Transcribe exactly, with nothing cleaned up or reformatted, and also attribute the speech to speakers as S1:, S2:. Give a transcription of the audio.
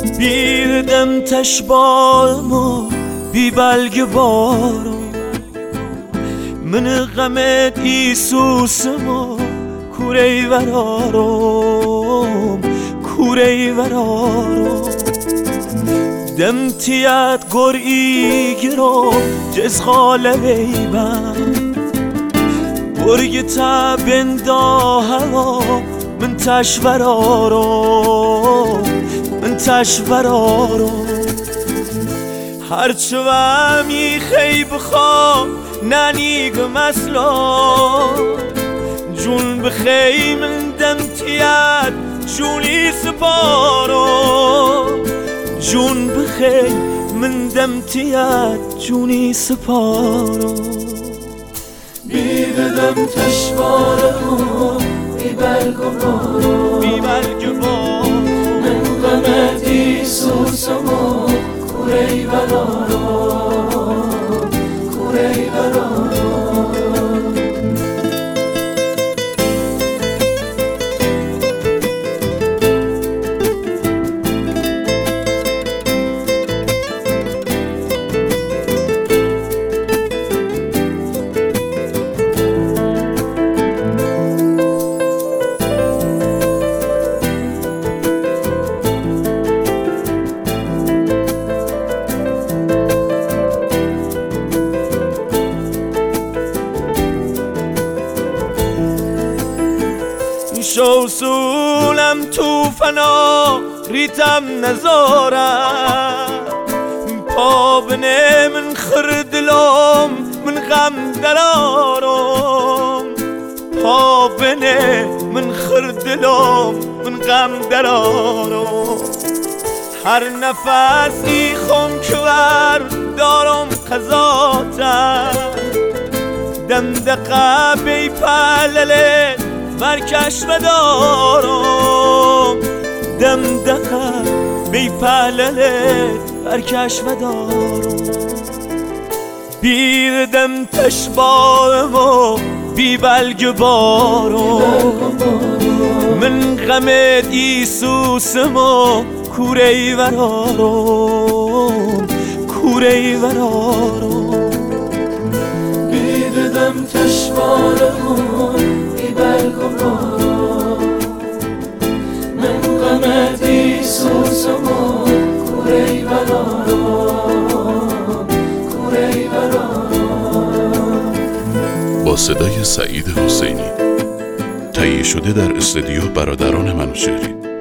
S1: بیردم تشبالمو بی بلگ بارو من غمت ایسوسمو کوری ورارم کوری ورارم دم تیت گر ایگرو جز خاله بیبم برگ تا بندا هوا من تشورارم من تشورارم هرچه ومی خیب خواه ننیگ مسلا جون بخی من دم تیت جونی سپارم جون بخی من دم تیت جونی سپارم
S2: بیدم تشوارم بی بلگ و بارو
S1: بی بلگ و بارو
S2: من غمت ایسوسمو کوری ورارم کوری ورارم
S1: شوسولم تو فنا ریتم نزارم پا بنه من خردلم من غم درارم پا بنه من خردلم من غم درارم هر نفسی خم کور دارم قضاتم دم دقه بی پلله برکش و دارم دم دقه بی پلله برکش و دارم بیردم تشبالمو بی بلگ بارم من غمت ایسوسمو کوری ورارم کوری ورارم
S2: بیردم تشبالمو بی بلگ و بارو من غمت ایسوسمو کوری ورارم کوری ورارم.
S3: با صدای سعید حسینی تهیه شده در استودیو برادران منوچهری.